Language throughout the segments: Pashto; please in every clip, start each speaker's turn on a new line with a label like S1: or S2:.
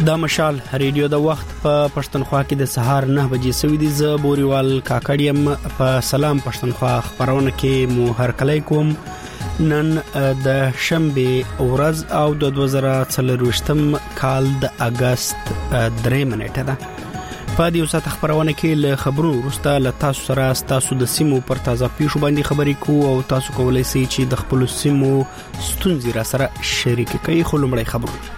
S1: دا مشال ریډیو د وخت په پښتونخوا کې د سهار 9 بجې سوي دي. ز بوريوال کاکړیم په سلام پښتونخوا خبرونه کې مو هرکلی کوم. نن د شنبه ورځ او د 2024 کال د اگست 3 منېټه ده. په دې وسات خبرونه کې له خبرونو وروسته له تاسو سره تاسو د سیمو پر تازه پیښو باندې خبرې کوو او تاسو کولای شئ چې د خپل سیمو ستونزې را سره شریک کړئ. خو لومړی خبرونه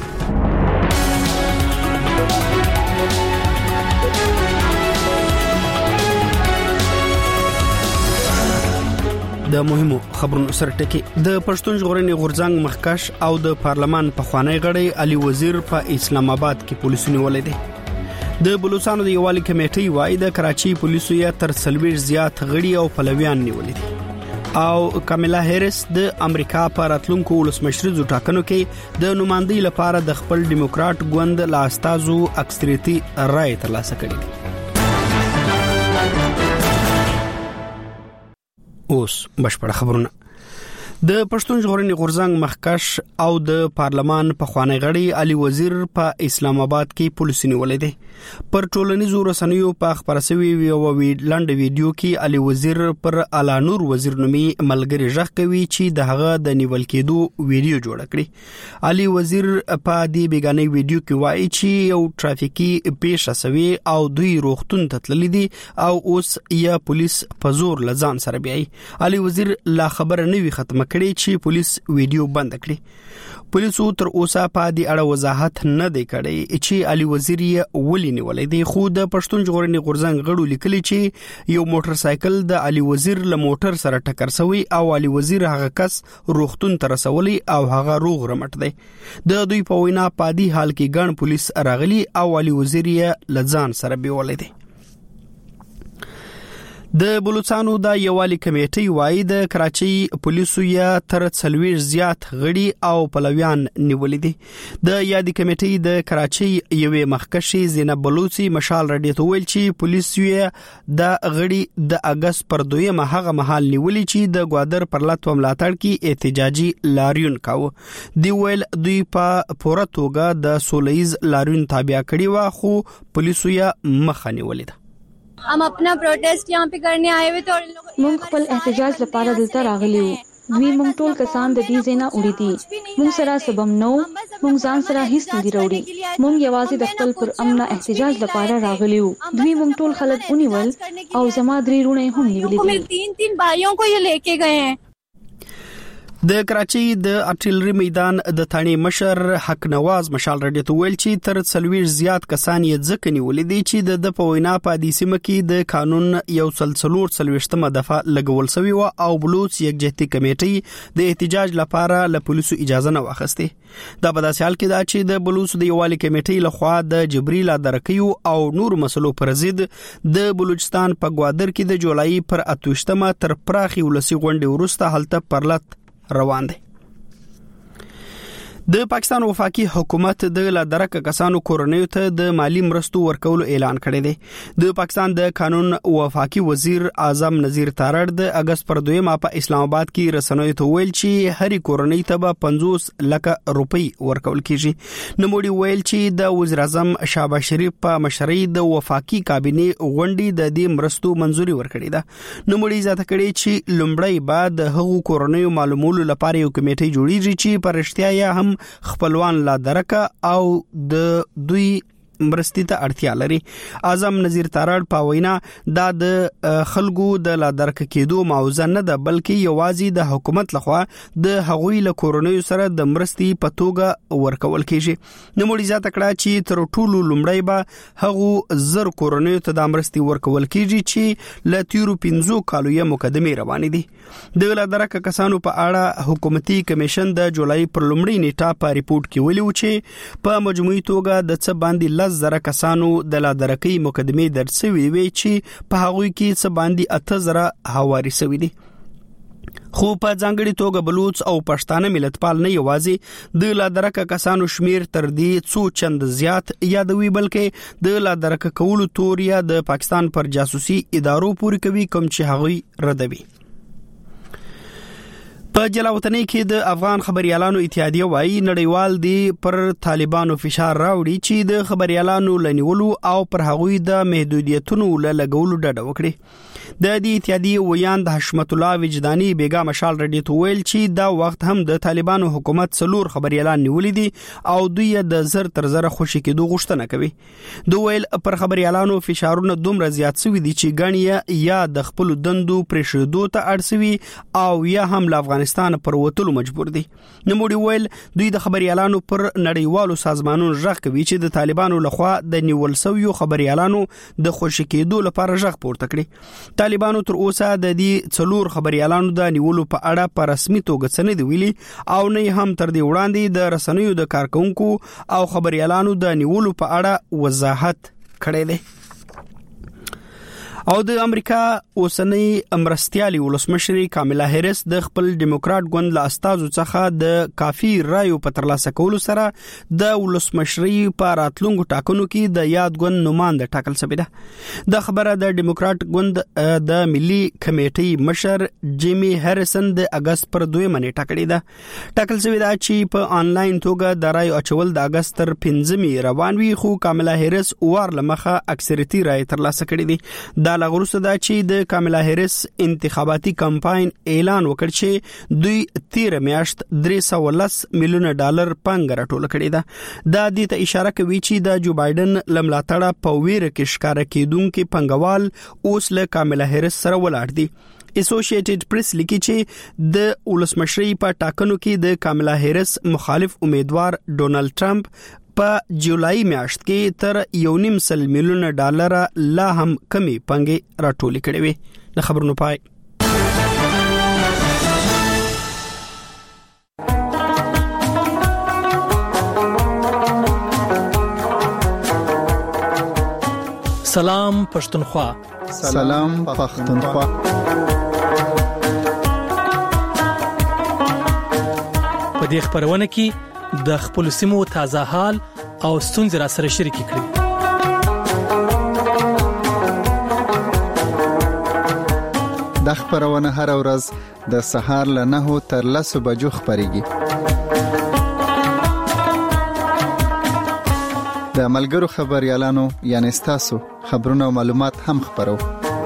S1: د مهمو خبرونو سره ټکی. د پښتون ژغورنې غورځنګ مخکش او د پارلمان پخوانی غړی علي وزیر په اسلام آباد کې پولیسو نیولې دي. د بلوچستان د یووالي کمیټې وايي د کراچي پولیسو یې تر 40 زیات غړي او پلویان نیولې دي. او کاملا هریس د امریکا په راتلونکو ولسمشریزو ټاکنو کې د نمائندګۍ لپاره د خپل ډیموکرات ګوند له استازو اکثریتي رائے ترلاسه کړې ده. اوس بشپړ خبرونه. د پښتون ژغورنې غورځنګ مخکش او د پارلمان پخوانی غړی علي وزیر په اسلام آباد کې پولیس نیولې دي. پر ټولنیزو رسنیو په خبره شوی یو لنډ ویډیو کې علي وزیر پر علانور وزیر نومي ملګری ژغ کوي چې د هغه د نیول کېدو ویډیو جوړ کړي. علي وزیر په دې بیگانه ویډیو کې وایي چې یو ټرافیکي پیښه شوی او دوی روغتون ته تللی دي او اوس یا پولیس په زور لزان سره بیاي. علي وزیر لا خبر نه وی ختم کړي چې پولیس ویډیو بند کړي. پولیسو تر اوسه په دې اړه وضاحت نه دی کړی چې علي وزیر یې ولې نیولې دی. خو د پښتون ژغورنې غورځنګ غړو لیکلي چې یو موټر سایکل د علي وزیر له موټر سره ټکر شوی او علي وزیر هغه کس روغتون ته رسولي او هغه روغ رمټ دی. د دوی په وینا په دې حال کې ګڼ پولیس راغلي او علي وزیر یې لزان سره بیولې دی. د بلوچستان د یووالي کمیټې وايي د کراچي پولیسو یې تر 40 زیات غړي او پلویان نیولې دي. د یادي کمیټې د کراچي یوې مخکشي زینب بلوچي مشال رډیو ته ویل چې پولیسو یې د غړي د اگست پر 2 هغه مهال نیولې چې د ګوادر پر لټ ملاتړ کې احتجاجي لاریون کاوه. دی ویل دوی په پوره توګه د سولهیز لاریون تابع کړي وا خو پولیسو یې مخه نیولې ده.
S2: हम अपना प्रोटेस्ट यहाँ पे करने आए हुए थे और इन लोगों
S3: مونږ خپل احتجاج لپاره دلته راغلي وو. دوی مونږ ټول کسان د دې ځای نه وړي دي. مونږ سره سبب نو مونږ ځان سره هیڅ نه دی راوړي. مونږ یوازې د خپل پر امن احتجاج لپاره راغلي وو. دوی مونږ ټول خلک ونیول او زما درې رونه هم نیولې دي.
S2: 3 भाइयों को ये लेके गए हैं.
S1: د کراچي د ارټلری میدان د ثاني مشر حق نواز مشال رډیو ته ویل چې تر 40 زیات کسان یې ځکه نیولې دي چې د پوینا په دې سیمه کې د قانون یو سلسلور سلويشتمه دفعه لګول شوی و او بلوچ یکجهتي کمیټې د احتجاج لپاره له پولیسو اجازه نه واخسته. دا په داسې حال کې دا چې د بلوچ د یووالي کمیټې لخوا د جبريل درکیو او نور مسلو پر ضد د بلوچستان په ګوادر کې د جولای پر 28 تر پراخي ولسی غونډې وروسته حالت پرلط روان دي. د پاکستان وفاقي حکومت د لادرک کسانو کورنیو ته د مالی مرستو ورکولو اعلان کړی دی. د پاکستان د قانون وفاقي وزیر اعظم نذیر تارړ د اگست پر 2 په اسلام آباد کې رسنیو ته ویل چې هر کورنۍ ته به 50 لک روپۍ ورکول کیږي. نموړي ویل چې د وزیر اعظم شهباز شریف په مشرۍ د وفاقي کابینه غونډې د دې مرستو منزوري ورکړې ده. نموړي ځاته کړي چې لومړی بعد هغو کورنیو معلومولو لپاره یو کمیټه جوړیږي چې پرشتیا یا هم خپلوان لا درکه او د دوی مرستې ته اړتیا لري. اعظم نذیر تارړ په وینا دا د خلکو د لا درک کېدو موضوع نه ده بلکې یوازې د حکومت لخوا د هغوی له کورنیو سره د مرستې په توګه ورکول کیږي. نموړي ذات کړه چې تر ټولو لومړی به هغو زر کورنیو ته د مرستې ورکول کیږي چې له تیرو 15 کالو یې مقدمه روانې دي. د لا درک کسانو په اړه حکومتي کمیشن د جولای پر لومړۍ نیټه په ریپورت کې ویلي و چې په مجموعي توګه د څه باندې 10,000 کسانو د لا درکۍ مقدمه درج شوی وي چې په هغوی کې څه باندې 8,000 حواري شوی دي. خو په ځانګړي توګه بلوچ او پښتانه ملتپال نه یوازې د لا درک کسانو شمیر تر دې څو چند زیات یادوي بلکې د لا درک کولو توریا د پاکستان پر جاسوسي ادارو پورې کوي کوم چې هغوی ردوي. په جلاوطنۍ کې د افغان خبريالانو اتحادیه وايي نړیوال دی پر طالبانو فشار راوړي چې د خبريالانو لنیولو او پر هغوی د محدودیتونو لګولو ډډه وکړي. د دې اتحادیه ویان د حشمت الله وجداني بیګا مشال رډي ته ویل چې دا وخت هم د طالبانو حکومت څلور خبريالان نیولې دي او دوی د زر تر زر خوشي کېدو غوښتنه کوي. دوی ویل پر خبريالانو فشارونه دومره زیات شوي دي چې غنی یا د خپل دندو پرېښودو ته اړ او یا هم له افغانستان پر وتلو مجبور دي. نوموړي ویل دوی د خبريالانو پر نړیوالو سازمانونو ژغ کوي چې د طالبانو لخوا د نیول شویو خبريالانو د خوشي کېدو لپاره ژغ پورته کړي. طالبانو تر اوسه د دې څلور خبريالانو د نیولو په اړه په رسمي توګه څه نه دی ویلي او نه هم تر دې وړاندې د رسنیو د کارکونکو او خبريالانو د نیولو په اړه وضاحت کړی دی. او د امریکا اوسنۍ مرستيالي ولسمشر کاملا هریس د خپل ډیموکرات ګوند له استازو څخه د کافي رایو په ترلاسه کولو سره د ولسمشري په راتلونکو ټاکنو کې د یاد ګوند نوماند ټاکل شوی ده. د خبره د ډیموکرات ګوند د ملي کمیټې مشر جیمی هریسن د اگست پر 2 منېټه کړې ده. ټاکل شوی ده چې په انلاین توګه د رایو اچول د اگست تر 5 روان وي خو کاملا هریس وار لمخه اکثریتي رای ترلاسه کړې دي. د لغروسه دا چې د کاملا هریس انتخاباتي کمپاین اعلان وکړ چې دوی 13 میاشت $310 میلیون پنګ راټول کړی ده. دا دې ته اشاره کوي چې د جو بایدن لملاتړه په ویره کې ښکارا کېدونکو پنګوال اوس له کاملا هریس سره ولاړ دي. اسوسییټډ پریس لیکي چې د ولسمشري په ټاکنو کې د کاملا هریس مخالف امیدوار ډونالد ټرمپ په جولای میاشت کې تر $1.5 میلیون لا هم کمی پنګې راټولې کړې وي. د خبرونو پای.
S4: سلام پښتونخوا.
S5: سلام پښتونخوا.
S4: په دې خبرونه کې د خپل سیمو تازه حال او ستونزې را سره شریک کړئ.
S5: د خبرونه هر ورځ د سهار له 9 تر 10 بجو خبريږي. د ملګرو خبريالانو یعنی تاسو خبرونه او معلومات هم خبرو.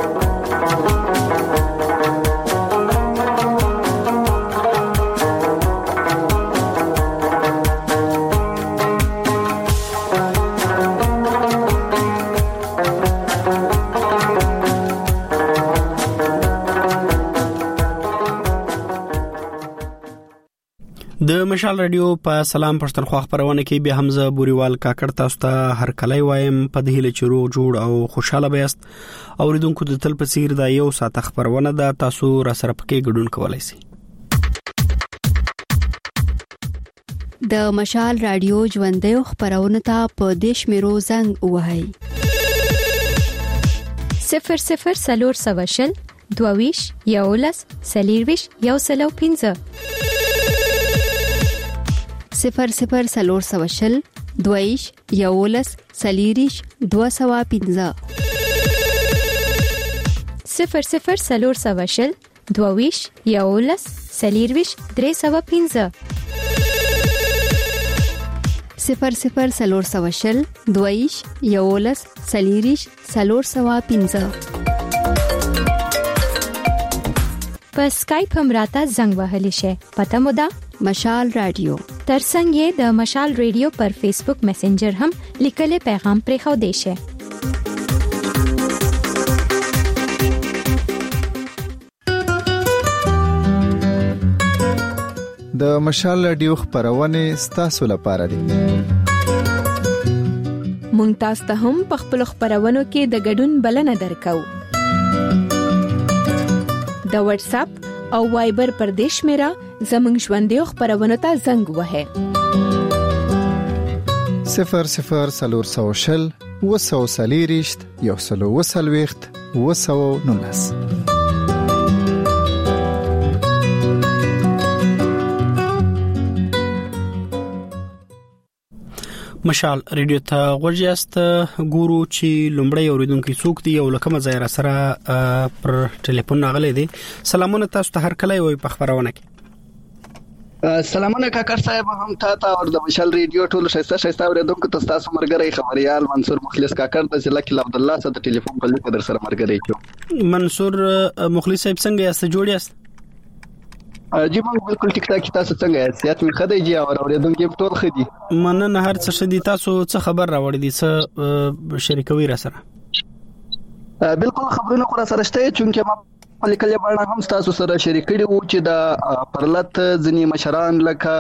S5: د مشال رادیو په سلام پښتونخوا خبرونه کې به حمزه بوريوال کاکړ تاسو ته هر کله وایم په دې له چیرو جوړ او خوشاله بیاست. اوریدونکو د تل په څیر د یو ساعت خبرونه د تاسو را سره پکې ګډون کولای شي.
S6: د مشال رادیو ژوندۍ خبرونه ته په دیش میرو زنګ وهاي
S7: 00 سلور سواشل دوويش یولس سلیرويش یوسلو 15
S6: 00 سلور سواشل دویش یولس سلیریش 215
S7: 00 سلور سواشل دوويش یولس سلیرويش 315
S6: 00 سلور سواشل دویش یولس سلیریش 315
S7: په اسکایپ هم راته زنګ وهلی شي. پته مو ده
S6: مشال رادیو.
S7: ترڅنګ یې د مشال رادیو پر فیسبوک میسنجر هم لیکلي پیغام پرې خو دی شي.
S5: د مشال رادیو خبرونه ستاسو لپاره دي.
S8: مونږ تاسو ته هم په خپل خبرونو کې د ګډون بلنه درکو. د واتس اپ او وایبر پر دیش میرا زمنګ ژوندۍ خبرونه ته زنګ وهه
S5: 00 سلور سوشل وسو سلیریشت یو سلو وسلويخت وسو نونس.
S1: مشال ریډیو ته غوږیاست. ګورو چې لومړی اوریدونکو څوک دی او لکه مزه را سره پر ټلیفون ناغلې دي. سلامونه تاسو ته هر کله وي په خبرونه کې.
S9: سلامونه کاکر صاحب هم تا او د مشال ریډیو ټول شایسته اوریدونکو ته تاسو مرګري خبريال منصور مخلص کاکر د ضلع کې عبد الله صاحب د ټلیفون په لیک در سره مرګري کیو.
S5: منصور مخلص صاحب څنګه یاست جوړ یاست؟
S9: جی موږ بالکل ټیک ټاک تاسو څنګه یاست؟ سیات می خدای جی اوریدونکو ټول خدي
S5: مننه هر څه شدي تاسو څه خبر راوړی دي څه شریکوي را سره؟
S9: بالکل خبرونه خو را سره شته چې ما لیکل باندې هم تاسو سره شریک کړي وو چې د پرلط ځنی مشران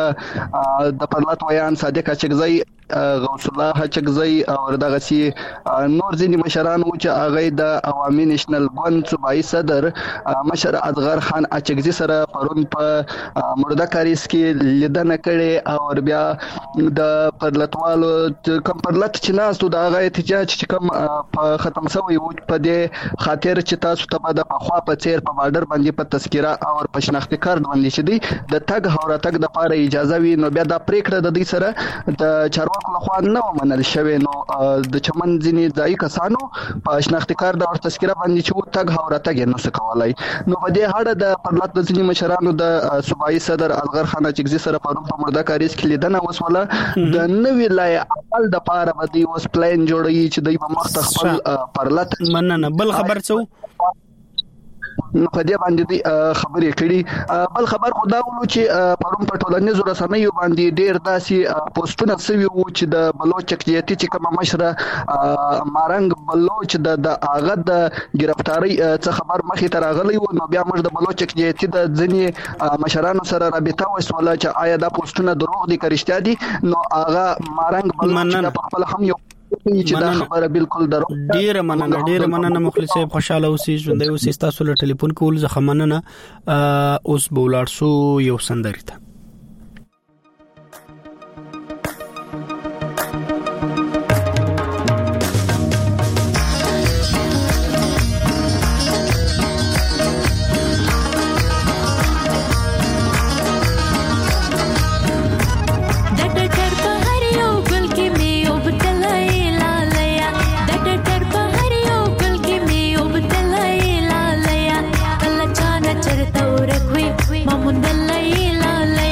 S9: لکه د پرلط ویان صادق اچکزی غوث الله اچکزی او دغه سي نور ځنی مشران وو چې هغه د عوامي نېشنل ګوند صوبایي صدر مشر اصغر خان اچکزی سره پرون په مرده کاریس کې لیدنه کړي او بیا د پرلطوالو کوم پرلط چې ناستو د هغه احتجاج چې کوم په ختم شوی وو په دې خاطر چې تاسو ته د خوا په په بارډر باندې په تذکره او په شناختی کارت باندې چې دی د تګ هوره تګ د لپاره اجازه وي نو بیا د پریکړه د دې سره د چارواکو لخوا نه منل شوی نو د چمن ځینی ځای کسانو په شناختی کارت او تذکره باندې چې تګ هوره تګ نه سکولای نو په دې هړه د پرلط د ځینی مشرانو د صوبایي صدر اصغر خان اچکزی سره په مرده کاریس کې لیدنه وسوله د نوې لای عمل د لپاره باندې وس پلان جوړی چې د مخ خپل پرلط
S5: مننه بل خبر څه
S9: نو په دې باندې خبرې کړي بل خبر خدا ولو چې پرون په ټولنیزو رسنیو باندې ډېر داسې پوسټونه سوي وو چې د بلوچ اقلیتي چې کوم مشره مارنګ بلوچ د هغه د گرفتاری څخه خبر مخې ته راغلی وو نو بیا موږ د بلوچ اقلیتي د ځینی مشرانو سره رابطه وسوله چې آیا دا پوسټونه دروغ دي که رښتیا دي نو هغه مارنګ بلوچ په خپل هم یو چې دا خبره بالکل درو
S5: ډیر مننه مخلص صاحب خوشاله اوسئ ژوندۍ اوسئ تاسو له ټلیفون کول زه مننه اوس بولار سو یو سندري ته
S10: Mamundalla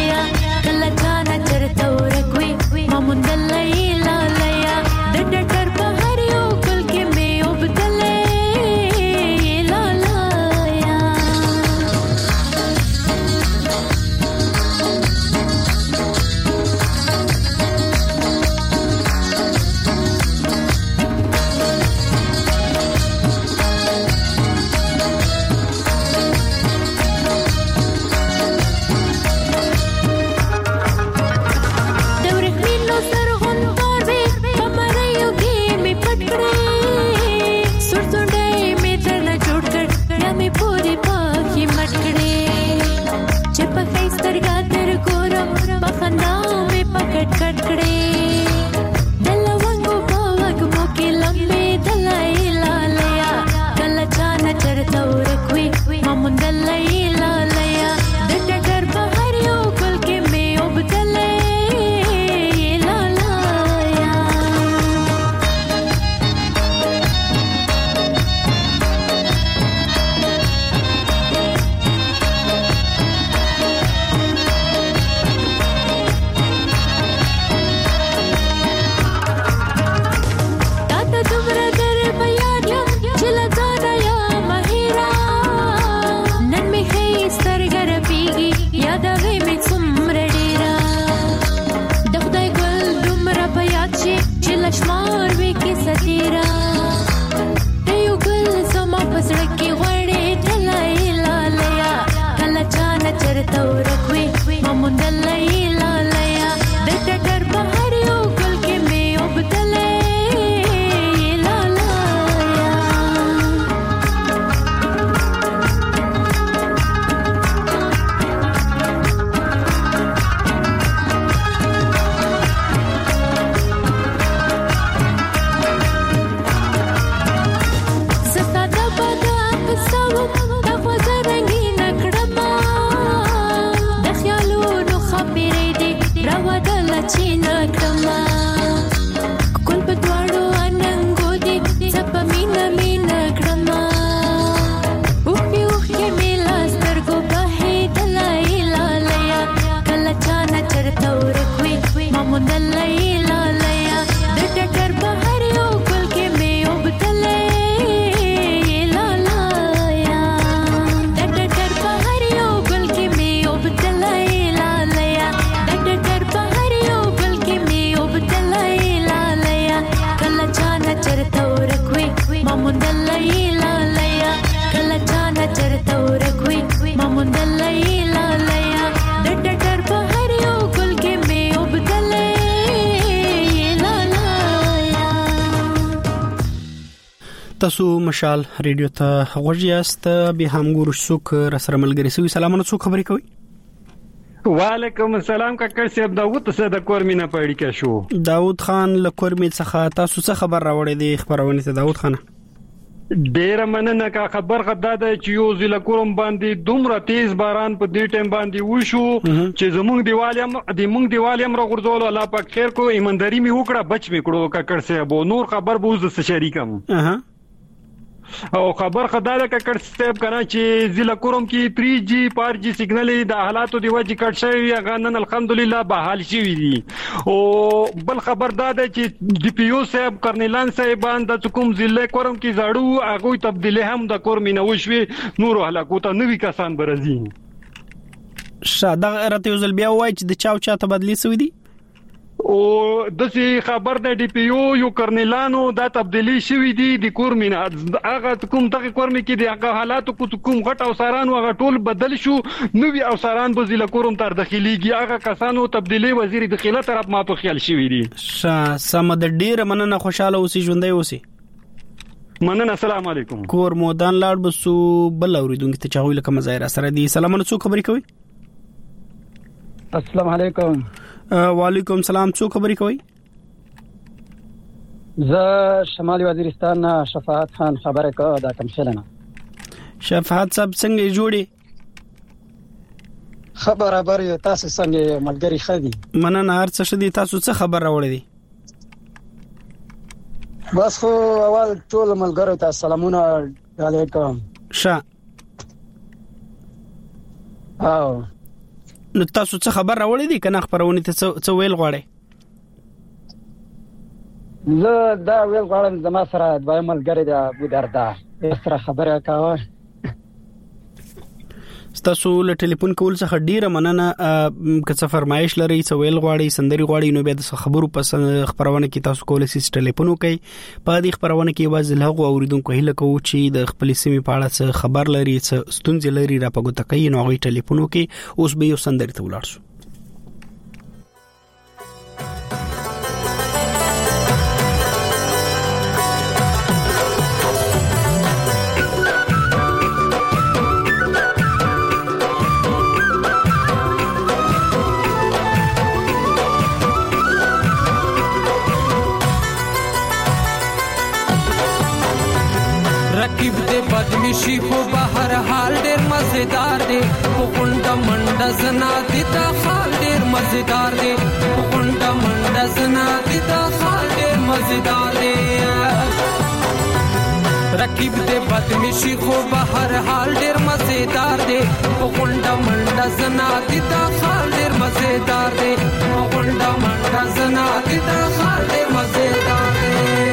S1: تاسو مشال ریډیو ته غوږیاست به هم ګورو څوک را سره ملګری سوي. سلامونه، څوک خبرې کوي؟
S10: وعلیکم السلام کاکا صاحب، داوود څه د کورمینه پېړی کې شو.
S1: داوود خان له کورمې څخه تاسو څه خبر راوړې دی خبرونه ته داوود خان؟
S10: ډیر مننه کا خبر غدا ده چې یو ضلع کوم باندې دومره تیز باران په دې ټیم باندې وشو چې زموږ دیوالیم را غورځول. الله پاک خیر کو، ایمانداری می وکړه، بچ می کړو کاکړ صاحب. نور خبر بوز د شریکم او خبر خدای کا کړ سټیپ کنه چې ضلع کوم کې 3G 4G سیګنال د حالاتو دی وجه کټ شوی غنن الحمدلله بحال شوی دي. او بل خبر دا ده چې ډي پی او صاحب کرنیلان صاحبان د کوم ضلع کوم کې زړو هغه تبدیلی هم د کورمینه وشوي، نور هلاکو ته نوې کسان برازي.
S1: شاده راته یو ځل بیا وای چې د چا تبدیلی سوی دي
S10: او دسی خبر د ډي پی او یو کرنیلانو دا تبدیلی شوی دي د کورمینه. هغه کوم دغه کورمې کې د هغه حالاتو کوم غټ او ساران هغه ټول بدل شو، نوې او ساران په ضلع کوم تر داخليږي. هغه کسانو تبدیلی وزیر داخله طرف ما په خیال شوی دي.
S1: سم د ډیر مننه، خوشاله اوسې، ژوندۍ اوسې.
S10: مننه، السلام علیکم.
S1: کور مودان لاړ بسو بل اوریدونکو ته چاوي لکه مزایر سره دي. سلامونه، څوک خبرې کوي؟
S11: السلام علیکم.
S1: وعلیکم سلام، څوک خبرې کوي؟
S11: زه شمالي وزیرستان شفاعت خان خبره کوم دا کوم شلنه.
S1: شفاعت صاحب څنګه جوړي؟
S11: خبر یو تاسو څنګه ملګری خدي؟
S1: مننه، هر څه شدي. تاسو څه خبر راوړی دي؟
S11: بس خو اول ټول ملګرو ته سلامونه علیکم. او
S1: نو تاسو څه خبر راوړی دي کنه خبرونه ته څه ویل غواړي؟
S11: زه دا ویل غواړم زما سره دوی ملګری دی ابو دردا سره خبره کاوه.
S1: تاسو له ټلیفون کول څخه ډیره مننه. که څه فرمایش لري، څه ویل غواړي، سندري غواړي، نو بیا د خبرو پس خبرونه کې تاسو کولای شئ ټلیفون وکړئ. په دې خبرونه کې واځي له اوریدونکو هیله کوو چې د خپل سیمې په اړه څه خبر لري، څه ستونزې لري، را پګو تکي نو غوي ټلیفون وکړي. اوس به یو سندري ته ولاړ شو.
S12: رکیب دے بدمشی خو بهر حال ډیر مزیدار دی، غونډه منډه زنا دي دا خال ډیر مزیدار دی، غونډه منډه زنا دي دا خال ډیر مزیدار دی. رکیب دے بدمشی خو بهر حال ډیر مزیدار دی، غونډه منډه زنا دي دا خال ډیر مزیدار دی، غونډه منډه زنا دي دا خال ډیر مزیدار دی.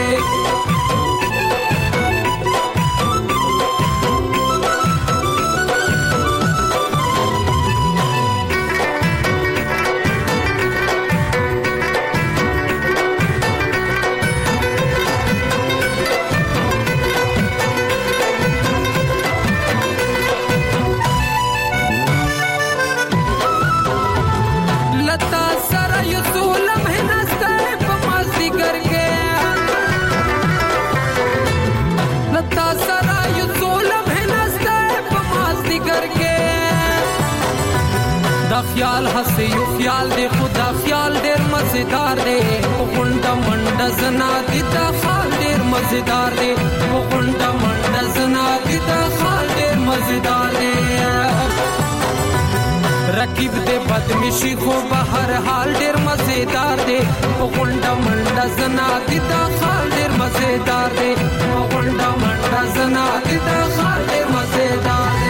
S12: خیال هسته یو خیال دی، خدا خیال ډیر مزیدار دی، غونډه منډه زنا دي دا خال ډیر مزیدار دی، غونډه منډه زنا دي دا خال ډیر مزیدار دی. رکیب دے بدمشی خو بهر حال ډیر مزیدار دی، غونډه منډه زنا دي دا خال ډیر مزیدار دی، غونډه منډه زنا دي دا خال ډیر مزیدار دی.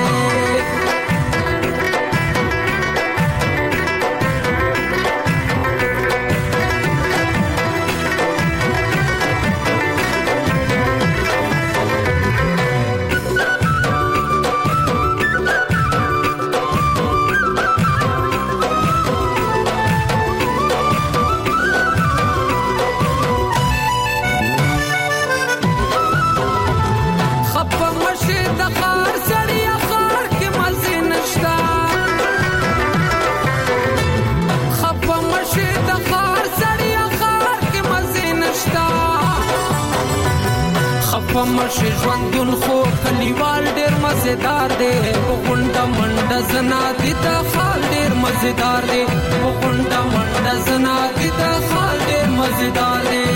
S12: مشه ژوندون خو کلیوال ډیر مزیدار دی غونډه منډه زنا دي د خال ډیر مزیدار دی غونډه منډه زنا دي د خال ډیر مزیدار دی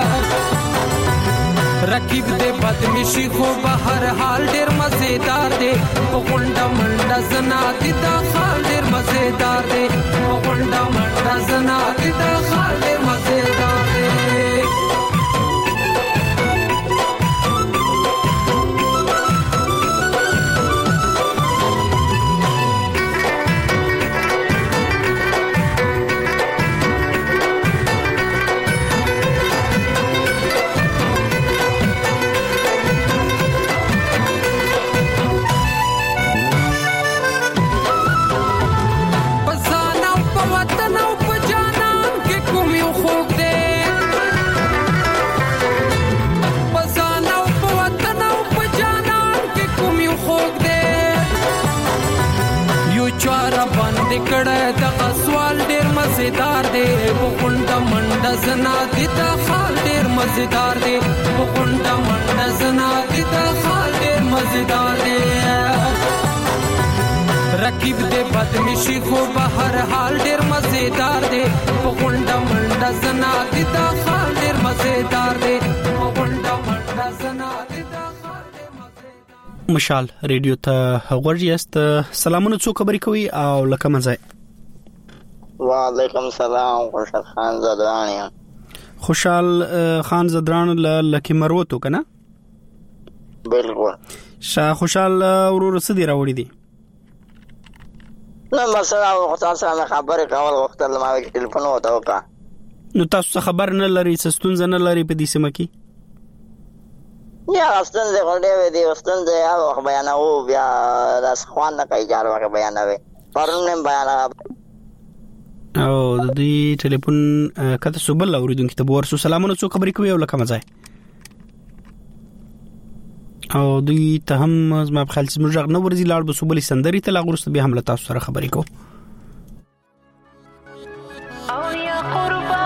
S12: رکیب دې بدمشي خو به هر حال ډیر مزیدار دی غونډه منډه زنا دي د خال ډیر مزیدار دی غونډه منډه زنا دي د خال ډیر مزیدار دی کړه د سوال ډیر مزیدار دی غونډه منډه زنا دي د خال ډیر مزیدار دی غونډه منډه زنا دي د خال ډیر مزیدار دی رکیب دې بدمشي خو به هر حال ډیر مزیدار دی غونډه منډه زنا دي د خال ډیر مزیدار دی غونډه منډه زنا دي د خال ډیر مزیدار
S1: مشال ریډیو ته غوړی است سلامونه څو خبرې کوي او لکه مزه
S13: وعلیکم السلام خوشحال خان زدران
S1: خوشحال خان زدران لکی مروتو کنه
S13: بالکل
S1: شاه خوشحال ورور سدي راوړي دي
S13: نو مثلا وخت سره خبرې کول وخت له ما ټلیفون وته وکا
S1: نو تاسو خبر نه لري سستون نه لري په دې سیمه کې
S13: یا واستن زه غوډه وې دي واستن زه یا بیانو بیا راس خوان نه کوي جار وکه بیانوي پرونم بیان
S1: او د دې ټلیفون کته سوبل اوریدونکو ته ورسو سلامونه څو خبرې کوي او لکه مزه او دوی ته هم ما په خالص مرجغ نو ورزي لاړ به سوبل سندري ته لاغورست به حمله تاسو سره خبرې کو
S14: او یا قربان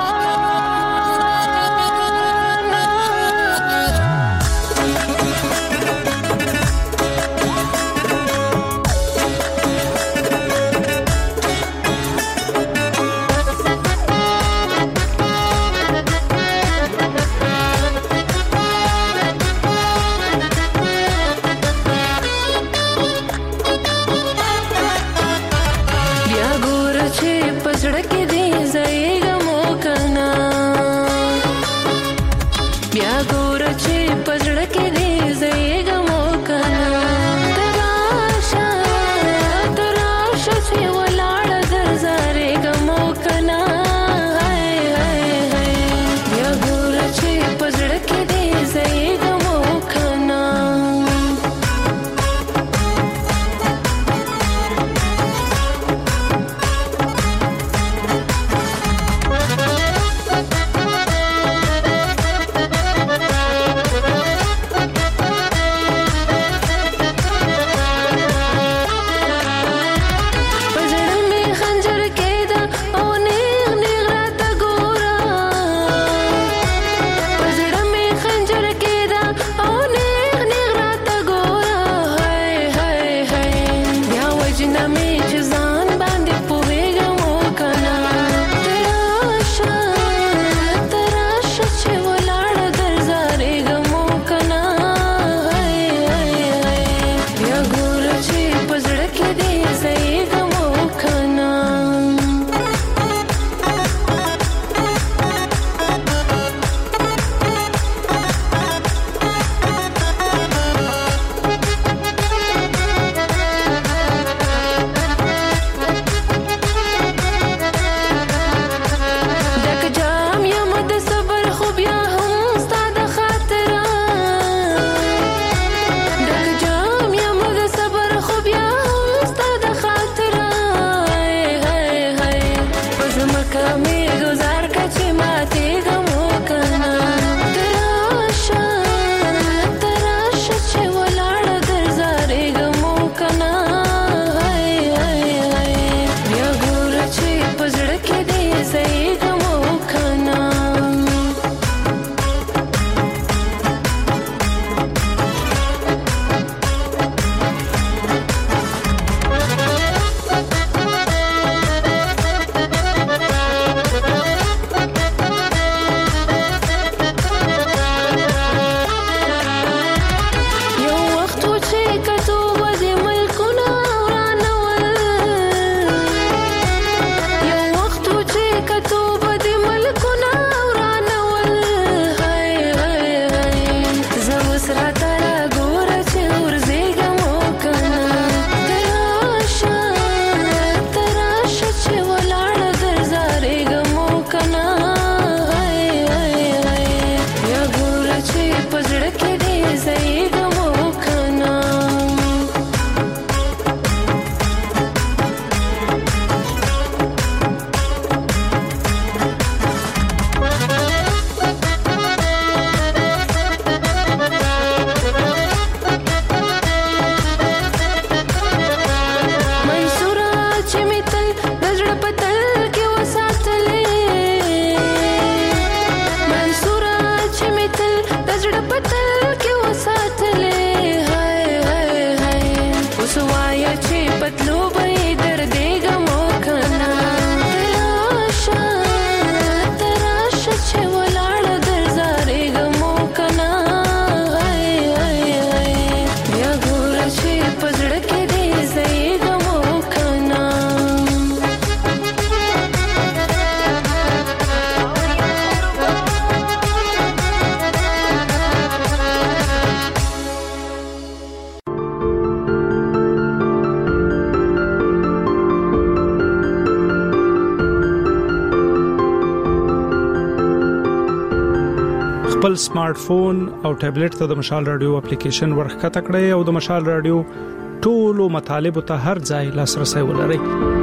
S15: خپل سمارټ فون او ټابلیټ ته د مشال رادیو اپلیکیشن ورخکته کړئ او د مشال رادیو ټولو مطالبه ته هر ځای لاسرسي ولرئ.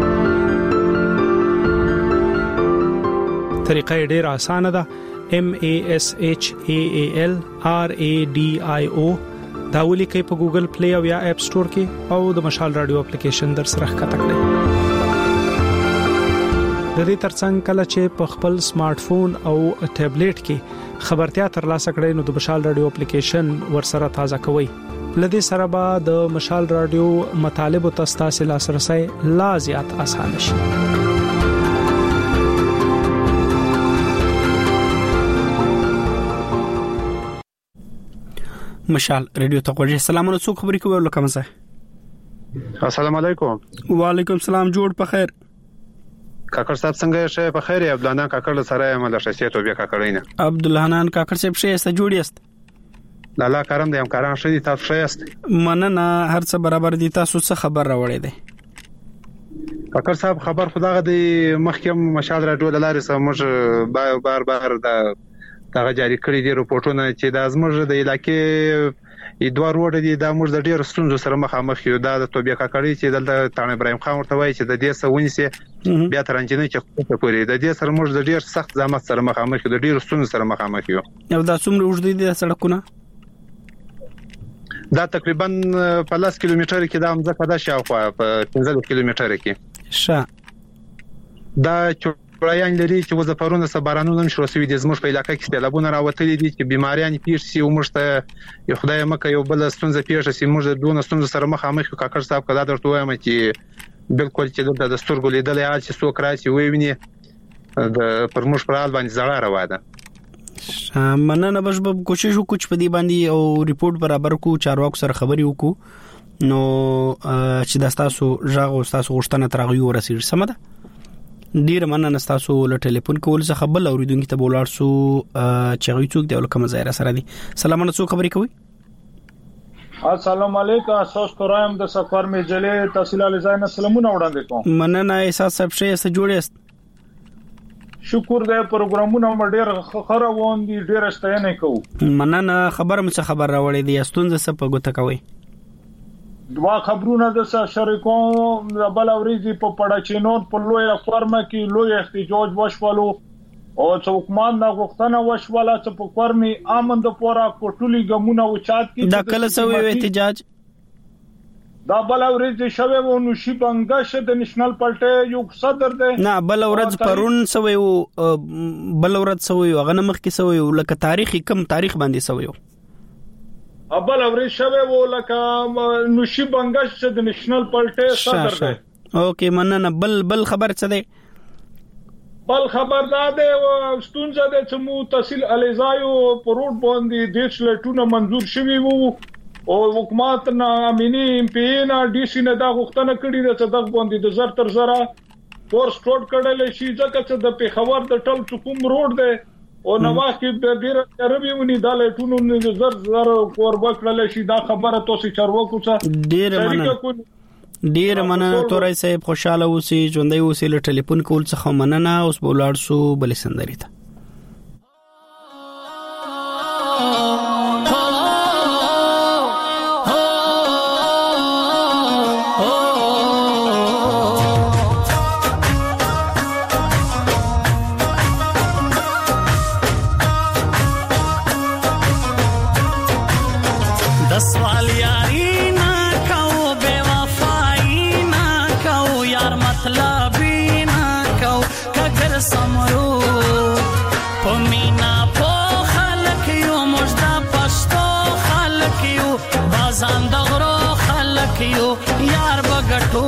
S15: طریقه ډېر اسانه ده. MASHALRADIO دا ولیکئ په ګوګل پلی او یا اپ سٹور کې او د مشال رادیو اپلیکیشن در سره ښکته کړئ. د دې ترڅنګ کله چې په خپل سمارټ فون او ټابلیټ کې خبرتیا ترلاسه کړئ نو د مشال رادیو اپلیکیشن ورسره تازه کوئ. لدې سره به د مشال رادیو مطالبه تاسو لاسرسي لا زیات آسان شي.
S1: مشال رادیو ته غوړي. سلامونه، څوک خبرې کوي ولکه مزه؟
S16: السلام علیکم.
S1: وعلیکم السلام. جوړ په خیر.
S16: کاکړ صاحب څنګه شه په خیر؟ عبدالحنان کاکړ سره عمل شخصیت او بیا کاکړینه.
S1: عبدالحنان کاکړ صاحب شه است جوړی است.
S16: الله کرم دې همکاران شې تاسو شه است.
S1: مننه، هر څه برابر دي. تاسو څه خبر راوړی دی؟
S16: کاکړ صاحب خبر خدای د محکم مشال رادیو لاره سمج بار دا جاری کړی دي رپورټونه چې د ازمر د علاقې دوه روډ دي د موږ د ډیر ستونزو سره مخامخ یو. دا د توبیا کاکړی چې د تان ابراهيم خان ورته وایي چې د دې سونی سي بیا ترنجنه چې خو پوري د دې سره موږ د ډیر سخت زحمت سره مخامخ یو، د ډیر ستونزو سره مخامخ یو.
S1: یو دا څومره وژد دي سړکونه؟
S16: دا تقریبا په 10 کیلومتر کې دا مزه کده شاوخوا په 15 کیلومتر کې
S1: شه. دا
S16: پرایان لري چې وزفرونه سبارانونه هم شروع شوي دي. زموږ په علاقې کې سیلابونه راوتلي دي چې بیماریان پیښ شي او موږ ته یو خدای مکه یو بل ستونزه پیښ شي. موږ د دوه ستونزو سره مخامخ یو. کاکړ صاحب کدا درته وایم چې بالکل چې د سترګو لیدل یا چې څوک راشي ویني د پرموش پر حال باندې زړه روا ده.
S1: مننه، بس به کوشش وکړو چې په دې باندې او ریپورت برابر کو، چارواکو سره خبري وکړو نو چې تاسو ژغ او تاسو غوښتنه ترغیو ورسېږي. سم ده. ډیر مننه تاسو له ټلیفون کول څخه بل اوریدونکو ته بولار سو چې غوي څوک دی ولکه مزایره سره دي. سلامونه، څوک خبرې کوي؟
S17: السلام علیکم. اساس کورایم د سفر مجلې تحصیل علیزاین سلامونه وړاندې کوم.
S1: مننه احساس صاحب شه څه جوړ است؟
S17: شکر دې پروګرامونه ډېر خره وون دي، ډېر ستاینه کوم.
S1: مننه. خبر مڅ خبر راوړې دي استونزه څه په ګوته کوي؟
S17: دوا خبرونه د شریکون بل اوریزي په پړاچینور په لوی فارما کې لوی احتجاج وشولو او څوکمان د غوښتنه وشوله چې په کورمي امن د پورا کوټولي ګمونه او چات کې
S1: دا کله سوي احتجاج
S17: دا بل اوریزي شوه و نو شي بنگش د نېشنل پارټي یو صدر دی.
S1: نه بل اورز پرون سوي بل اورز سوي غنمخ کې سوي لکه تاریخي کم تاریخ باندې سوي
S17: ابل اوري شوه و لکه نوشي بنگش د نېشنل پارټي صدر دی.
S1: اوکې مننه. بل خبر څه دی؟
S17: بل خبر دا دی ستونزه ده چې مو تحصیل الیزایو پروت باندې د شلټونه منزور شوی وو او حکومت نه امینی ام پی نه ډي سي نه دا غوښتنه کړې ده چې دغه باندې د زر تر زره فورس ټوټ کړل شي ځکه چې د پیښور د ټل چکم روډ دی او نواخ کې ډیر عربي ونی د لټونو زر کوربه کړل شي. دا خبره تاسو چارواکو څخه
S1: ډیر مننه. تورای صاحب خوشاله اوسئ، ژوندۍ اوسئ. له ټلیفون کول څخه مننه. اوس بولار سو بل سندري ته.
S12: یار بغټو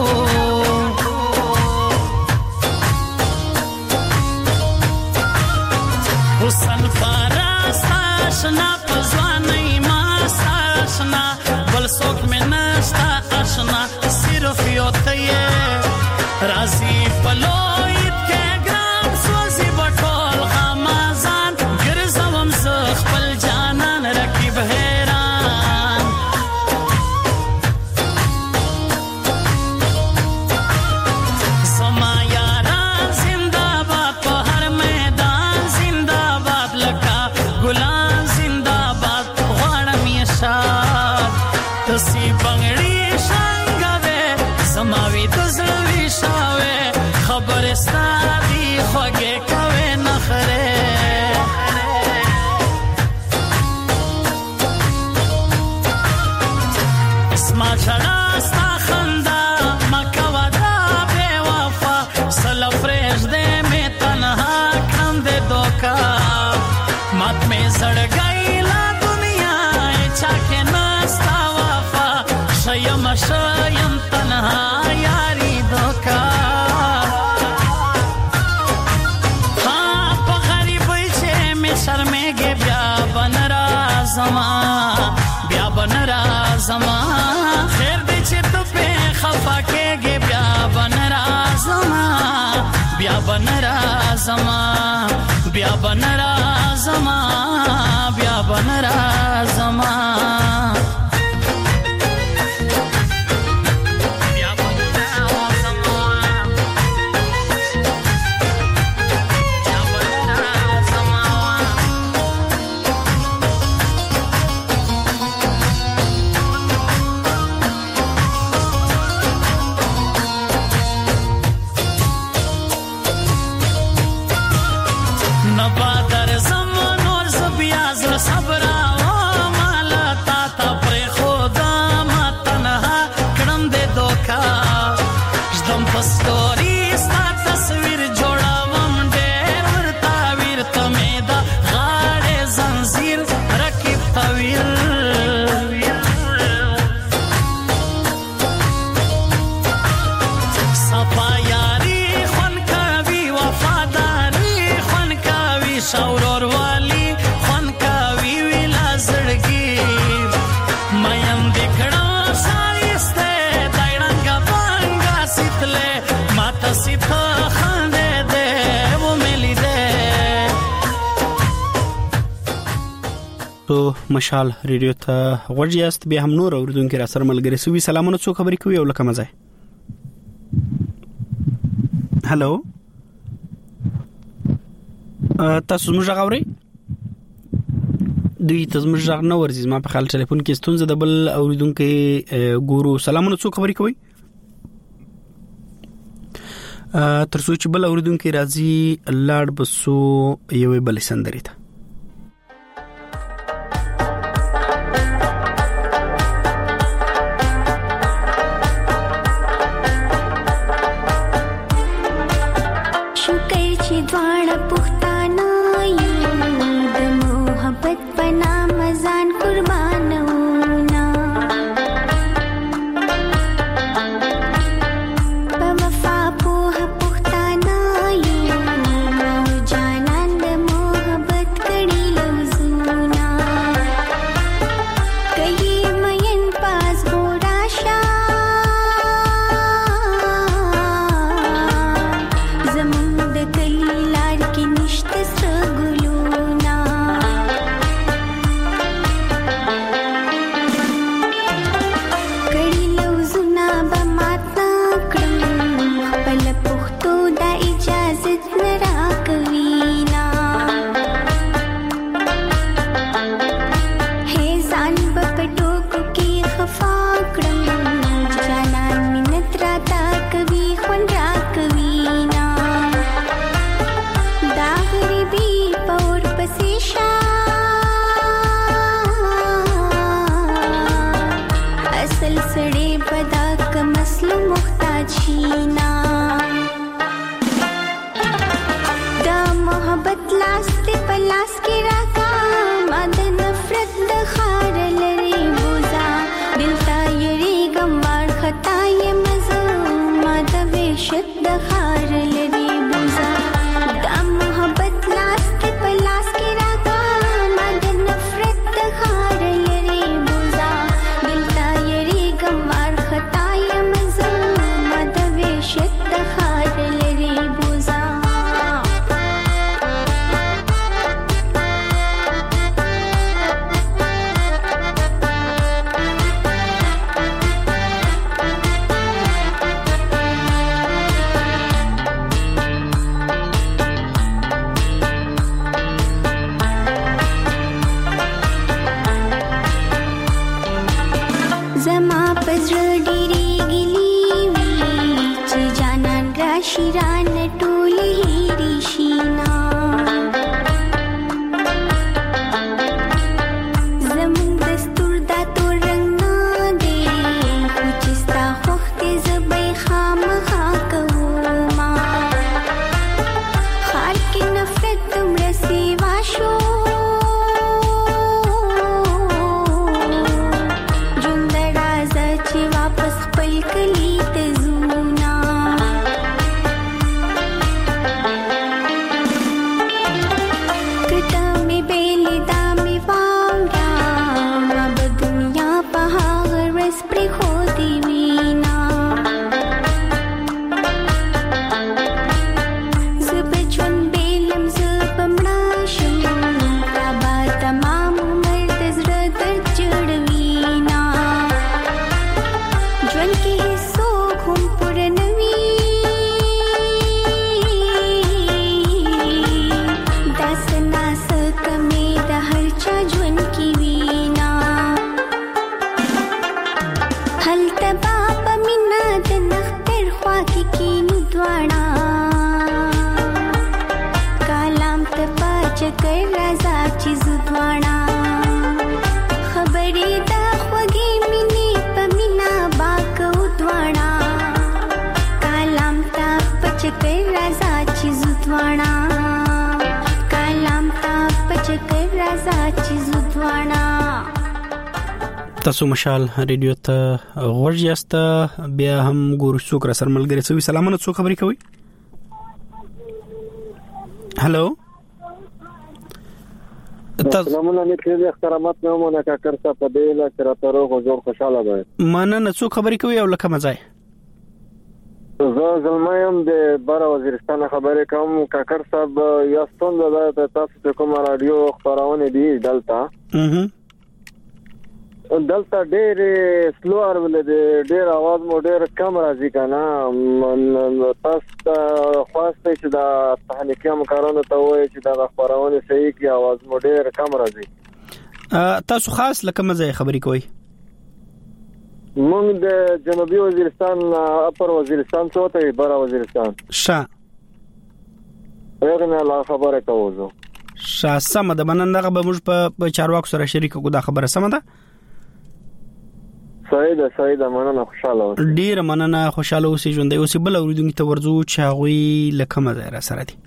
S12: حسن فراس آشنا پزواني ما آشنا بل څوک مې نشتا آشنا صرف یو ته راضي پلوید کې ګرام سوزي بټول غمازان ګرځوم زه خپل جانان رقیب حیران زما یاران زنده‌باد په هر میدان زنده‌باد لکه ګلان
S18: تسی بنگړي شنګوي سماوي د زړوي شاوي خبرستا دی خوګه کوي نخره اسما چړا ستا خندا مکه ودا بے وفا سلا فرش دے میں تنہا کم دے دوکا مات میں زړ گئی لا دنیا چا کے ناستا وفا شیم شیم تنہا یاری دوکا ہاں پا غریبی چھے میں شرمے گے بیا بن رازما بیا بن رازما خیر دی چھے تو پہ خفا کے گے بیا بن رازما بیا بن رازما بیا بن رازما بیا بن رازما نبادر زمان اور زبیاز صبرا و مالا تا تا پر خدا ما تنها کرم دے دوکا جدم پستوری ستا تصویر جوڑا وم دیر ورتا ویرتا میدا غاڑ زنزیر رکیب طویل صفا یاری خون کبی وفاداری خون کبی شاورور والی خون کبی ویلا زړګي میم دکړو سایسته دایړنګا بانګا سیتله ماته سیت خنده دے و ملي دے
S5: تو مشال ریډیو ته ورجیاست به هم نور اوردونکو را سره ملګری سوي سلامونه څو خبرې کوي او لکه مزه هالو تاسو موږ غوړی دوی تاسو موږ نه ورزي ما په خپل ټلیفون کې ستونزه د بل اوریدونکو ګورو سلامونه څو خبرې کوي ترڅو چې بل اوریدونکو راځي لاړ بسو یو بل سندري ته
S19: Shit. زما پزړه ډېرې ګلې وي چې جانان راشي رانه ټولې هېرې شي نه زموږ دستور دا تور رنګ نه دی خو چې ستا خوښ دی زه به یې خامخا کومه ښار کې نفرت دومره سیوا شو کلی ته زونا کټه مې بیلې دا مې واورا ما به دنیا په هغه ورځ پرېښودې وینا زه به ژوند بیلم زه به مړه شم تا به تمام عمر د زړه درد جوړوینا ژوند کې هیڅوک هم پوره نه وي داسې ناسه کمې د هر چا ژوند کې وینا هلته به په مینه د نختر خوا کې کینو دواړه کالام ته په چکر راځه چې زو دواړه خبرې د خوږې مینې په مینه باکو دواړه کالام ته په چکر راځه چې زو دواړه کالام ته په چکر راځه چې زو دواړه
S1: تاسو مشال ریډیو ته غوږ یاست بیا هم ګورو څوک را سره ملګری سوي سلامونه څوک خبرې کوي هالو
S20: سلامونه نیکه احترامات نومونه کاکر صاحب په دې لا تر تاسو جوړ خوشاله وای
S1: مننه څوک خبرې کوي او لکه مزای
S20: زه زلمایم د بار وزیرستان خبرې کوم کاکر صاحب یا ستوند د تاسو کوم رادیو خبرونه دي دلته ډېر سلو ارول دي ډېر आवाज مو ډېر کم راځي کنه تاسو خواسته چې دا تخنیکی کارونه ته وایي چې دا خبرونه صحیح کی आवाज مو ډېر کم راځي
S1: تاسو خاص لکه مزه خبرې کوي
S20: مونږ د جنوبي وزیرستان اپر وزیرستان څخه بار وزیرستان
S1: شا
S20: هغه لا خبره کوو
S1: شا سم د مننه به موږ په چارواکو سره شریک کو دا خبره سم ده
S20: سعید مننه خوشاله اوسئ
S1: ډیر مننه خوشاله اوسئ ژوندۍ اوسئ بل اوریدونکو ته ورځو چې هغه لکه مزه را سره دي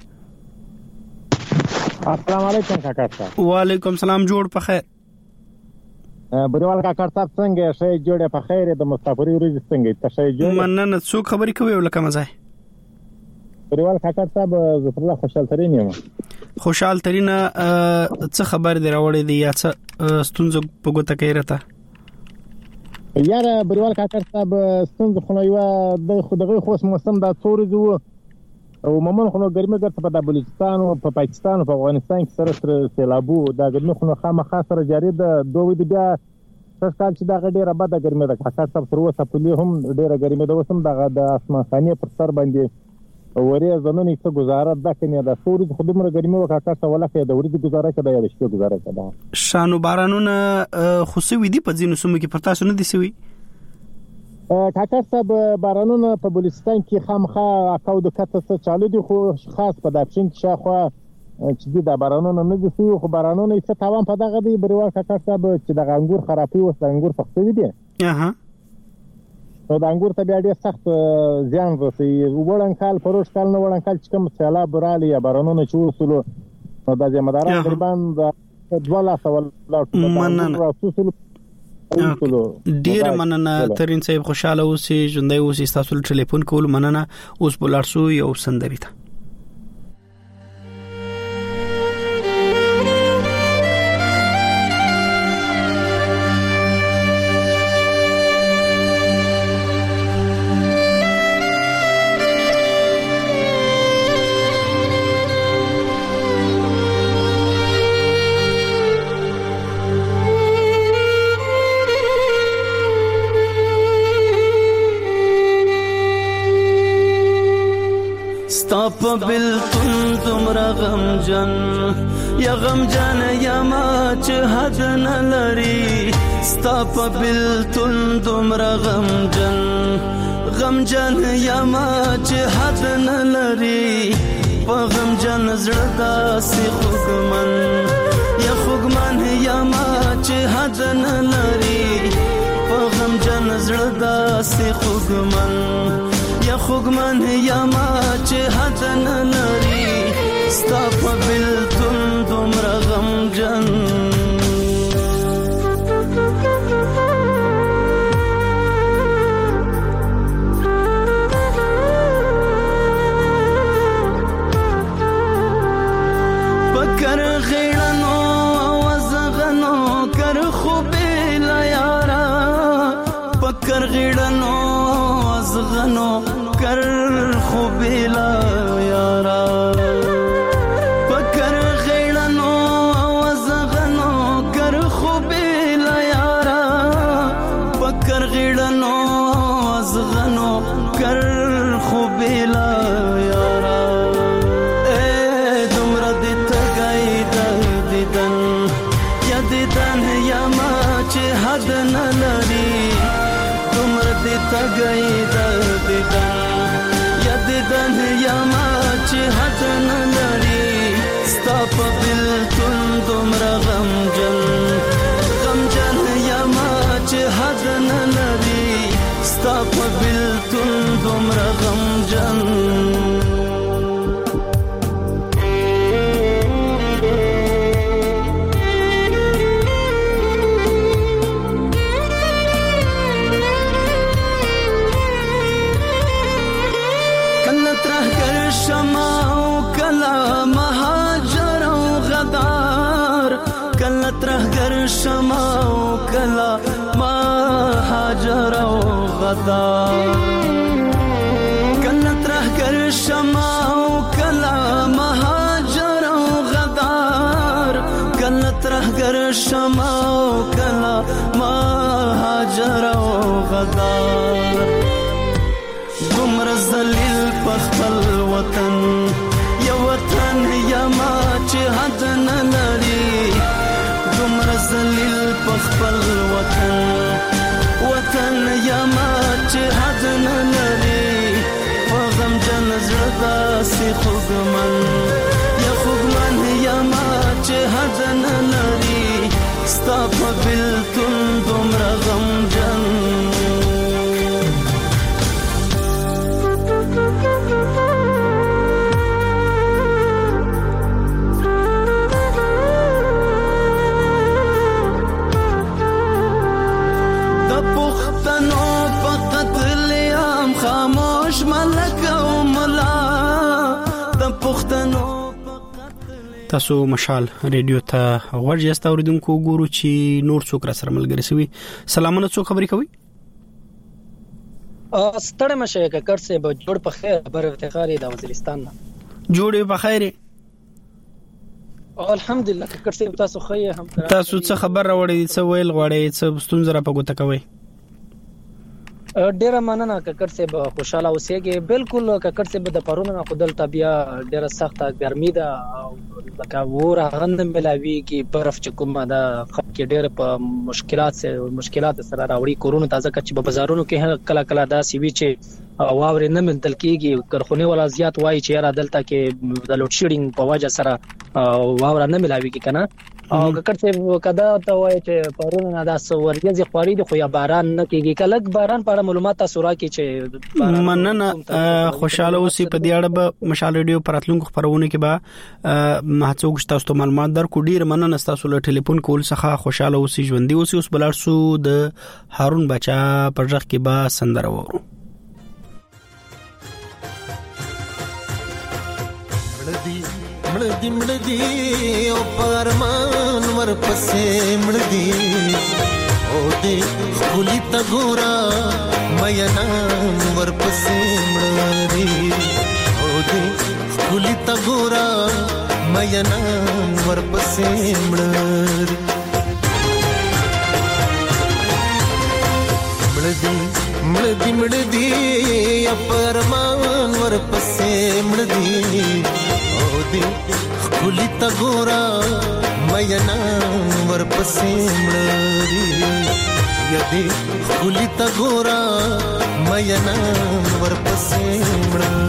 S21: السلام علیکم کاکا صاحب
S1: وعلیکم سلام جوړ په خیر
S21: بریوال کاکا صاحب څنګه شې جوړه په خیر د مسافرۍ ورځ څنګه ته شې جوړه
S1: مننه څوک خبرې کوي لکه مزه
S21: بریوال کاکا صاحب زفر الله خوشحال ترين یم
S1: خوشحال ترين څه خبر دی راوړې دی یا څه ستونزه په ګوته کې راته
S21: یاره بریوال کاکا صاحب ستونزه خو یو د خدغه خوش موسم د څورځو او ممن خو ګرمه ګرځي په بلوچستان او په پاکستان او په افغانستان کې سره سیلابو دا ګرمه خو خامخا سره جاری ده دوی بیا څه کال چې دا ډیره بده ګرمه ده کاکا صاحب تر اوسه په هم ډیره ګرمه ده وسم د اسمان خاني پر سر باندې وری زمونږ څه گزارت ده کنه دا سوري خدمره ګرمه وکاکا صاحب ولکه د ورځې گزاره کړه یا د شپې گزاره کړه
S1: شانو بارانونه خصوصي دي په ځینو سیمو کې پرتاسو نه دي سوي
S21: کاکا صاحب بارانونه په بلوچستان کې خامخا اکاو د کته څه چالو دي خو خاص په داپشین کې شاخوا چې د بارانونه نه دي خو بارانونه څه تاوان په دغه دی بریوال کاکا صاحب چې د انګور خرابې وسه انګور پخته دي نو د انګور ته بیا ډېر سخت زیان رسي وړاندې کال پروش کال نه وړاندې کال چې کوم سیلاب برالي یا بارانونه چې وصلو نو د ځمداران تقریبا د 1200
S1: ډیر مننه ترين صاحب خوشاله اوسئ ژوندۍ اوسئ تاسو ټلیفون کول مننه اوس بلارسو یو سندري ته
S22: ستاپ بلتون تمرا غمجن یا غمجن یا ما چه حد نلری ستا په بلتون دومره غمجن یما چې حد نه لري په غمجن زړه داسې خوږمن یما چې حد نه لري په غمجن زړه داسې خوږمن یما چې حد نه لري ستا په بلتون دومره غمجن پکر غیړنو وزغنو کر خوبې لا یارا پکر غیړنو وزغنو کر خوبې لا یارا پکر غیړنو وزغنو کر خوبې لا یارا پکر غیړنو وزغنو کر خوبې لا یارا یما چې حد نه لري دومره دې تګی دیدن یما چې حد نه لري ستا په بلتون دومره غمجن یما چې حد نه لري ستا په بلتون دومره غمجن شما او کلا ما هاجر او غدار کله ترهګر شما او کلا ما هاجر او غدار کله ترهګر شما او کلا ما هاجر او غدار دومره ذلیل په خپل وطن یو وطن یما چې حد نه لري دومره ذلیل په خپل وطن یما چې حد نه لري په غمجن زړه داسې خوږمن یما چې حد نه لري ستا په بلتون دومره غمجن خاموش ملک او ملا د پښتنو
S1: تاسو مشال ریډیو ته غوړ یاست اوریدونکو ګورو چې نور څوک را سره ملګری سوي سلامونه څوک خبري کوي
S2: ستړی مشه ککړ سه به جوړ په خیر خبر افتخاري د وزیرستان نه
S1: جوړې په خیر
S2: الحمدلله ککړ سه تاسو خیر هم
S1: تاسو څه خبر راوړی څه ویل غواړی څه ستونزه را پګوته کوي
S2: ډیره مننه ککړ سه به خوشاله اوسېږي بالکل ککړ سه به د پرونه خودل طبيعه ډیره سخته ګرمي ده او لکه ور غند ملاوي کې برف چې کومه ده خلک ډیره په مشکلات سره راوړي کورونه تازه کچ په بازارونو کې کله کله دا سی وی چې واورې نه مندل کېږي کرخونه ولا زیات وایي چې را دلته کې د لوډ شیډینګ په وجه سره واور نه ملاوي کې کنه او ککړ څه کدا ته وایي چې پرونه نه دا سورګي خوري د خو یا باران نه کېږي کله باران په اړه معلومات تاسو راکې چې
S1: مننه خوشاله اوسې په دې اړه به مشال ریډیو پراتلونکو خبرونه کې به مهڅوګ تاسو ته معلومات درکو ډیر مننه تاسو له ټلیفون کول څخه خوشاله اوسې ژوندۍ اوسې اوس بلار سو د هارون بچا پرځخ کې به سندره وورو
S3: مړدي او پرمان ورپسې مړدي او دې خولي تا ګورا مې نام ورپسې مړدي او دې خولي تا ګورا مې نام ورپسې مړدي مړدي او پرمان ورپسې مړدي خولي تا ګورا مینا ورپسې مړدي یدې خولي تا ګورا مینا ورپسې مړدي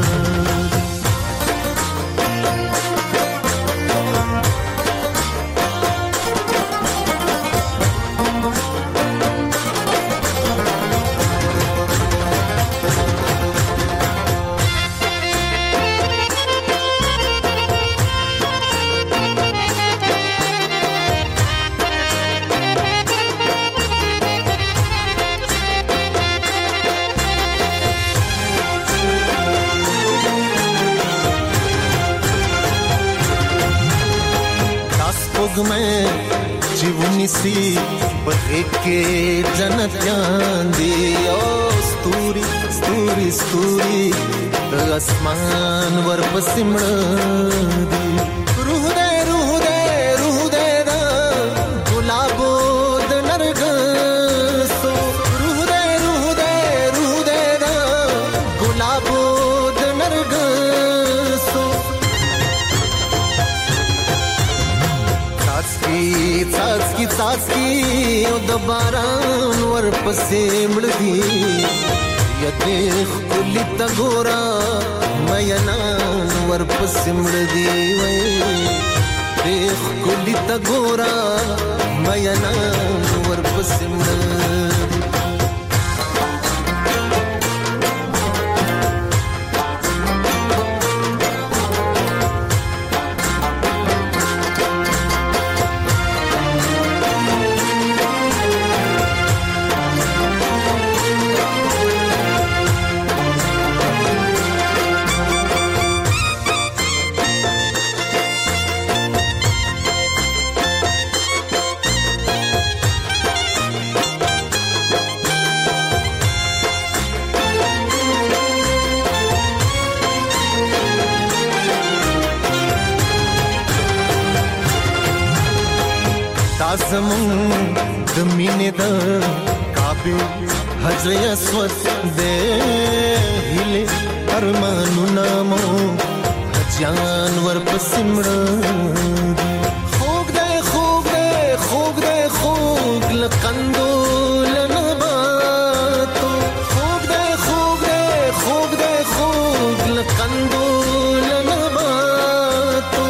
S3: में जीवनी सी बहे के जन्नतियां दी ओ स्तूरी स्तूरी स्तूरी आसमान वर पसिमड़ दी रूह दे दा गुलाबो द नरगसो रूह दे दा गुलाबो द नरगसो सासकी ओ द बारान वर पसे मड़दी यदे खुली त गोरा मैना वर पसे मड़दी वे देख खुली त गोरा मैना वर पसे मड़दी زمون د مینې د کعبه حجر اسود دې هله ارمانونه مو حجان ور پسمړ خوګ دې لقندو لنباتو خوګ دې لقندو لنباتو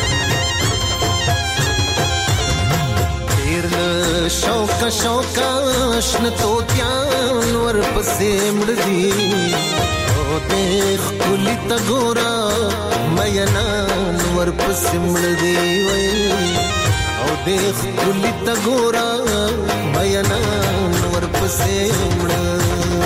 S3: शौका शन तोतियान वर पसे मड़दी ओ देख खुली त गोरा मैना वर पसे मड़दी वे ओ देख खुली त गोरा मैना वर पसे मड़दी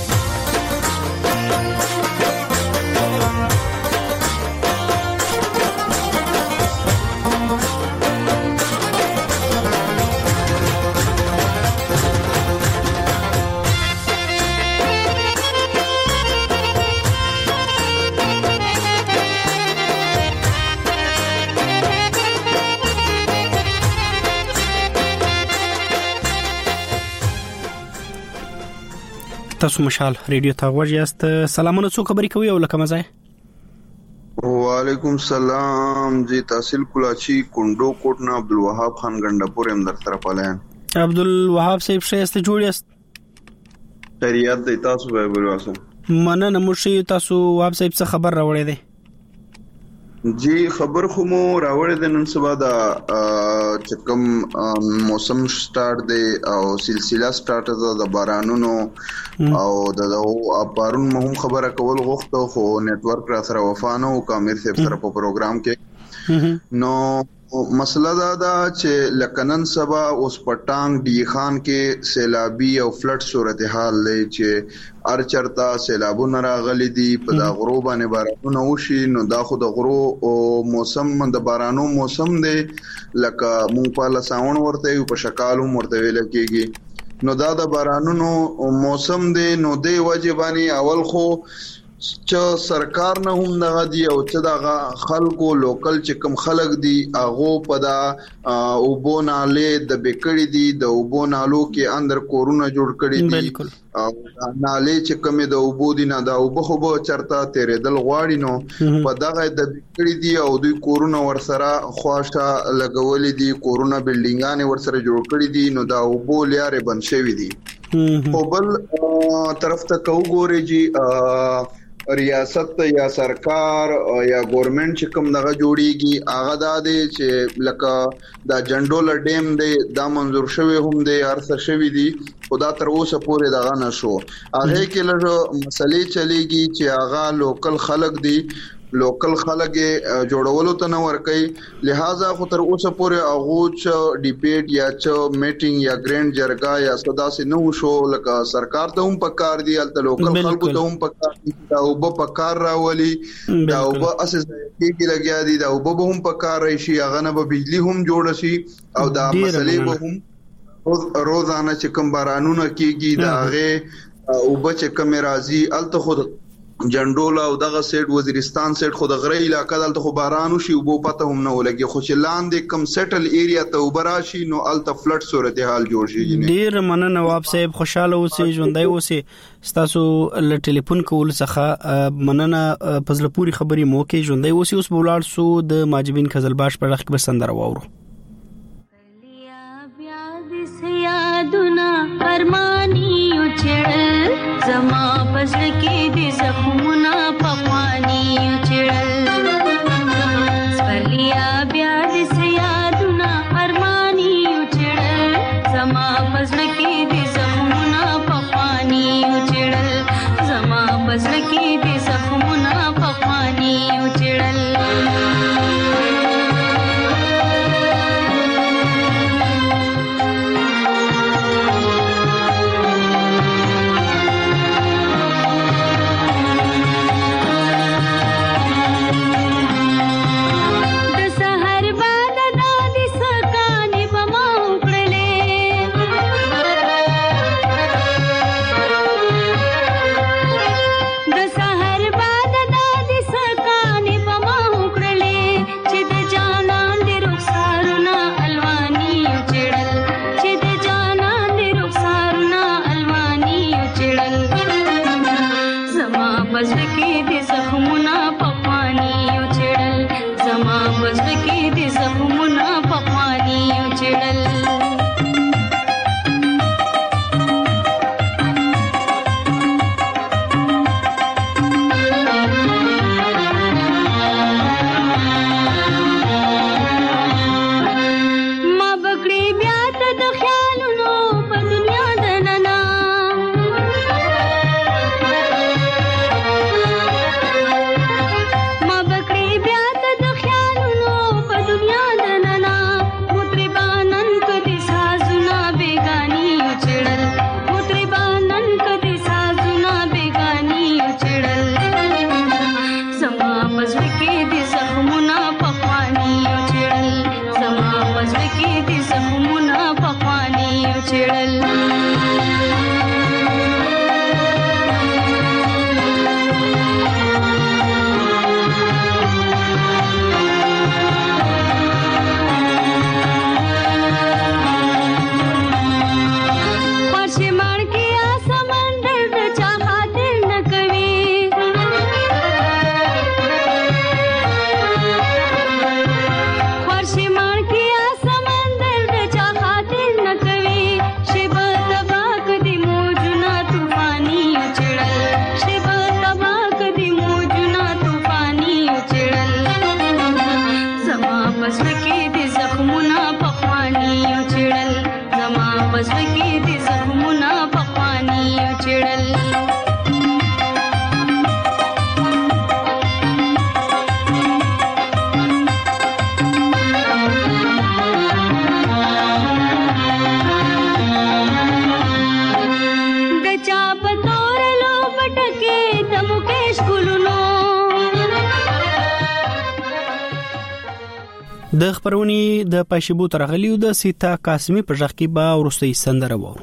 S1: تاسو مشال ریډیو ته ورجاست. سلامونه څو خبرې کوي او لکه مزه.
S4: وعلیکم السلام جی تحصیل کلاچی کندو کوټنا عبدالوهاب خان ګندپور هم در طرف الاین.
S1: عبدالوهاب صاحب شایسته جوړ یاست؟
S4: خیریت دی، تاسو به ورسو.
S1: مننه مرشي. تاسو وهاب صاحب څه خبر راوړی دی؟
S4: جی خبر خو مو راوړی د نن سبا د چکم موسم سٹارټ دی او سلسله سٹارټ ده د بارانونو او د اپارون مهم خبره کول غوښته خو نتورک را سره وفانو کامر صاحب سره په پروګرام کې نو مسله دا چې لکنن سبا اوس پټانګ ډی خان کې سیلابي او فلډ صورتحال لې چې ارچرتا سیلابونه راغلي دي په دا غرو باندې بارانونه وشي نو دا خو د غرو او موسم د بارانو موسم دی لکه مونږ په لساون ورته په شکالو ورته ویل کېږي نو دا د بارانونو موسم دی نو دی واجبانی اول خو چې سرکار نه هم دغه دی او چې دغه خلکو لوکل چې کوم خلک دي هغه په دا اوبو نالې د بکړې دي د اوبو نالو کې اندر کورونه جوړ کړي دي
S5: بالکل
S4: او نالې چې کوم د اوبو دي نه د اوبو خو به چرته تیرې دل غواړي نو په دغه د بکړې دي او دوی کورونه ورسره خواشه لګولې دي کورونه بلډینګان ورسره جوړ کړي دي نو دا اوبو لارې بند شوي دي په بل طرف ته کو ګوري جی ریاست یا سرکار یا ګورنمنت چې کوم دغه جوړیږي هغه د دې چې لکه دا جندول ډیم دی دا منظور شوی هم دی ارسه شوی دی خدا تر اوسه پورې دغه نشو هغه کې له مسلې چلیږي چې هغه لوکل خلک دی لوکل خلک جوړولو ته نه ورکي لہذا خو تر اوسه پورې هغه چې ډیبیټ یا چې میټینګ یا ګرینډ جرګه یا صدا سي نه وشو لکه سرکار ته هم پکار دی الته لوکل خلکو ته هم پکار دي دا وب پکار راولي دا وب اساس کې لګیا دي دا وب هم پکار راشي هغه نه به بجلی هم جوړ شي او دا مسلې به هم روزانه چې کوم بارانونه کیږي دا هغه وب چې کوم راځي الته خود جندول او دغه سیټ وزیرستان سیټ خود غره علاقې دلته خو باران وشي او پته هم نه ولګي خو چې لاندې کم سیټل ایریا ته وبراشي نو الته فلټ صورتحال جوړ شي
S5: ډیر مننه نواب صاحب خوشاله اوسئ ژوندۍ اوسئ تاسو له ټلیفون کول څخه مننه فضل پوری خبري موکي ژوندۍ اوسئ اوس بولار سو د ماجبین خزلباش پر رخ بسندر واورو
S6: یادونه ارمانی چړل زما پزړ کې دي زخمونه پخوانی چړل سپلیا بیا دې یادونه ارمانی چړل زما پزړ کې دي زخمونه پخوانی چړل زما پزړ کې دي زخمونه پخوانی چړل
S5: د خبرونی د پښیبو ترغلیو د سیتا قاسمی په ځخ کې با ورستي سندره وو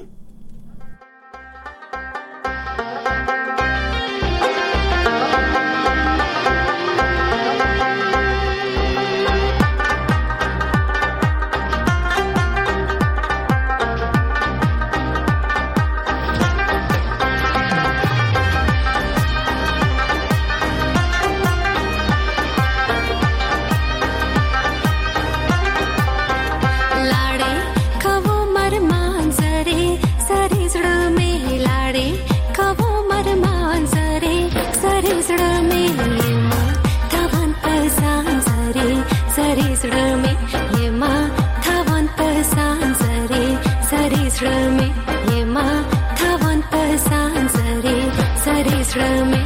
S19: زړه مې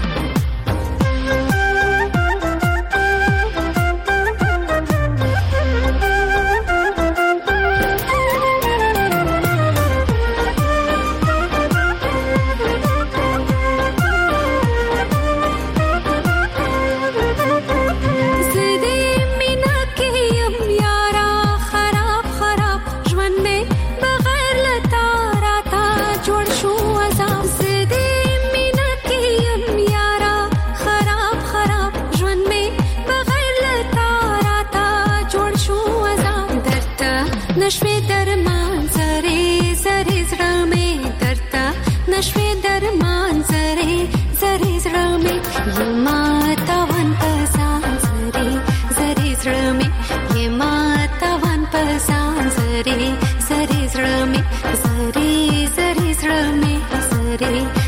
S19: نشوي درمان زري زري زړه مې درته نشوي درمان زري زري زړه مې یما تاوان پسان زري زري زړه مې یما تاوان پسان زري زري زړه مې زري زري زړه مې زري